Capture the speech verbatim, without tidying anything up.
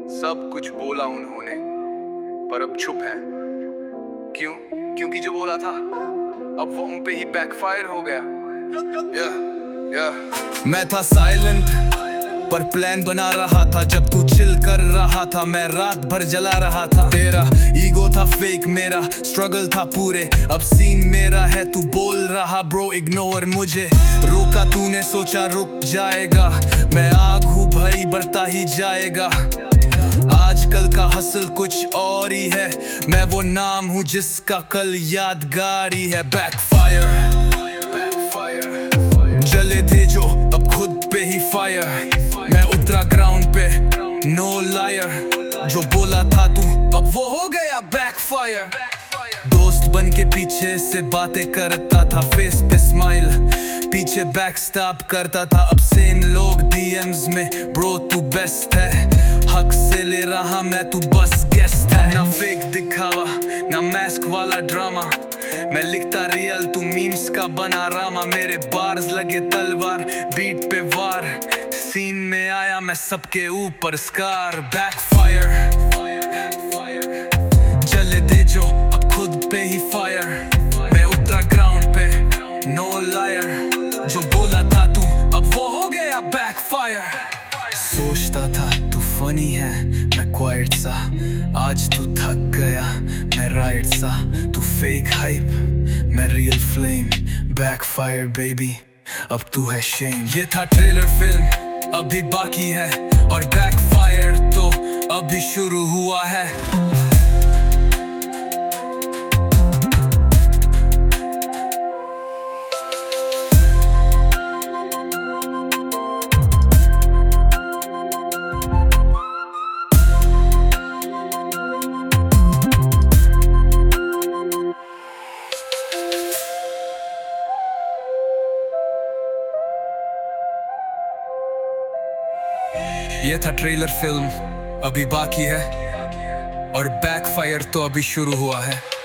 सब कुछ बोला उन्होंने, पर अब चुप है। क्यों? क्योंकि जो बोला था अब वो उन पे ही बैकफायर हो गया। yeah, yeah. मैं था साइलेंट पर प्लान बना रहा था। जब तू चिल कर रहा था मैं रात भर जला रहा था। तेरा ईगो था फेक, मेरा स्ट्रगल था पूरे। अब सीन मेरा है, तू बोल रहा ब्रो इग्नोर मुझे। रोका तूने, सोचा रुक जाएगा। मैं आग हूँ भाई, बढ़ता ही जाएगा। आजकल का हसल कुछ और ही है। मैं वो नाम हूँ जिसका कल यादगारी है। बैकफायर, जले थे जो अब खुद पे ही फायर। मैं उतरा ग्राउंड पे, नो लायर। जो बोला था तू अब वो हो गया बैकफायर। दोस्त बन के पीछे से बातें करता था, फेस पे स्माइल, पीछे बैकस्टैप करता था। अब सेम लोग डीएम्स में ब्रो तू बेस्ट है। हक से ले रहा मैं, तू बस गेस्ट है। ना फेक दिखावा, ना मास्क वाला ड्रामा। मैं लिखता रियल, तू मीम्स का बना रामा। मेरे बार्स लगे तलवार, बीट पे वार। सीन में आया मैं सबके ऊपर स्कार। बैकफायर, चले दे जो अब खुद पे ही फायर। मैं उतरा ग्राउंड पे, नो लायर। जो बोला था तू अब वो हो गया बैकफायर। सोचता था तू फनी है, मैं क्वाइट सा। आज तू थक गया, मैं राइट सा। तू फेक हाइप, मैं रियल फ्लेम। बैकफायर बेबी, अब तू है शेम। ये था ट्रेलर, फिल्म अभी बाकी है। और बैकफायर तो अभी शुरू हुआ है। ये था ट्रेलर, फिल्म अभी बाकी है। और बैकफायर तो अभी शुरू हुआ है।